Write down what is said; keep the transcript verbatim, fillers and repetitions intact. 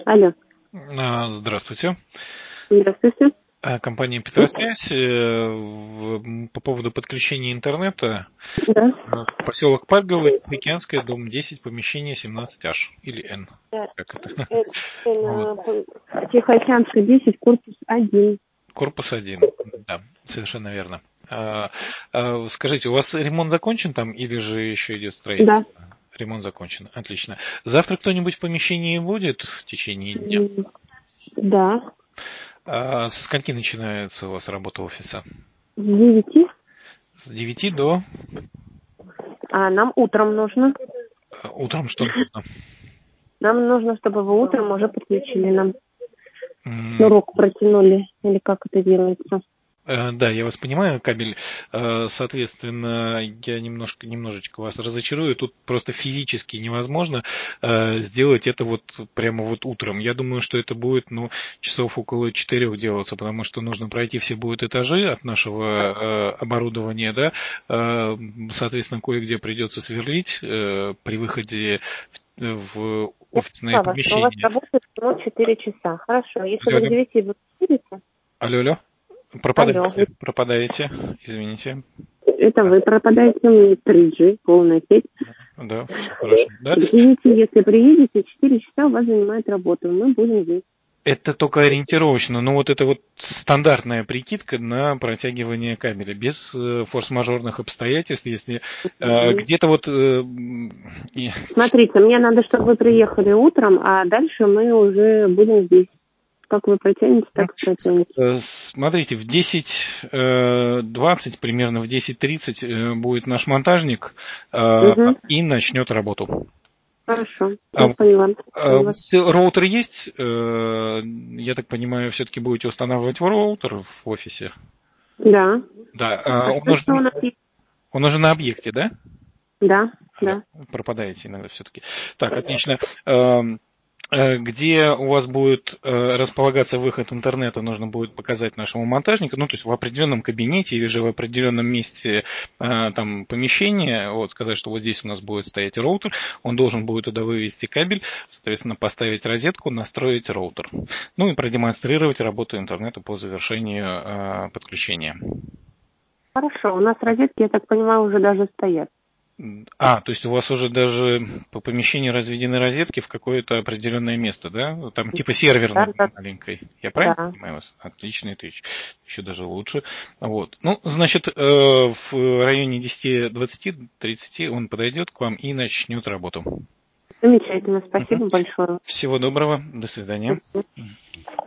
Алло. А, Здравствуйте. Здравствуйте. А, Компания Петросвязь э, в- по поводу подключения интернета. Да. А, Поселок Парговый, Тихоокеанская, дом десять, помещение семнадцать аш или Н. Да. Как это? Э, Вот. э, Тихоокеанская, десять, корпус один. Корпус один. Да, совершенно верно. А, а, Скажите, у вас ремонт закончен там или же еще идет Да. строительство? Ремонт закончен. Отлично. Завтра кто-нибудь в помещении будет в течение дня? М, Да. А Со скольки начинается у вас работа офиса? С девяти. С девяти до А нам утром нужно. а, утром что нужно? Нам нужно, чтобы вы утром уже подключили нам. М, Шнурок протянули. Или как это делается. э, Да, я вас понимаю, кабель. Э, Соответственно, я немножко, немножечко вас разочарую. Тут просто физически невозможно э, сделать это вот прямо вот утром. Я думаю, что это будет, ну, часов около четырех делаться, потому что нужно пройти все будут этажи от нашего э, оборудования, да. Э, Соответственно, кое-где придется сверлить э, при выходе в, в Я офисное поняла вас, что у вас помещение. работает ну, четыре часа. Хорошо. Если Алло, вы к алло, девяти вы будете? алло, алло. Алло. Пропадаете, пропадаете, извините. Это вы пропадаете, у меня три джи, полная сеть. Да, все хорошо. К Да? девяти, если приедете, четыре часа у вас занимает работа. Мы будем здесь. Это только ориентировочно, но вот это вот стандартная прикидка на протягивание кабеля, без э, форс-мажорных обстоятельств, если э, Мгм. где-то вот... э, м, и- Смотрите, мне надо, чтобы вы приехали утром, а дальше мы уже будем здесь. Как вы протянете, ну, так и протянете. э, смотрите, в десять двадцать, примерно в десять тридцать э, будет наш монтажник э, Угу. и начнет работу. Хорошо. А Я вот, поняла. а Поняла у вас. вас роутер есть? Э, Я так понимаю, все-таки будете устанавливать роутер в офисе? Да. Да, а А он что уже, еще у нас есть? он уже на объекте, да? Да, Алло, да. пропадаете иногда все-таки. Так, отлично. Эм, э, Где у вас будет э, располагаться выход интернета, нужно будет показать нашему монтажнику, ну, то есть в определенном кабинете или же в определенном месте э, там помещения, вот, сказать, что вот здесь у нас будет стоять роутер, он должен будет туда вывести кабель, соответственно, поставить розетку, настроить роутер. Ну и продемонстрировать работу интернета по завершению э, подключения. Хорошо. У нас розетки, я так понимаю, уже даже стоят. А, то есть у вас уже даже по помещению разведены розетки в какое-то определенное место, да? Там типа Да, серверной да, маленькой. Я правильно да. понимаю вас? Отлично, это еще, еще даже лучше. Вот. Ну, значит, э, в районе десять двадцать тридцать он подойдет к вам и начнет работу. Замечательно. Мгм. Спасибо большое. Всего доброго. До свидания. Мгм.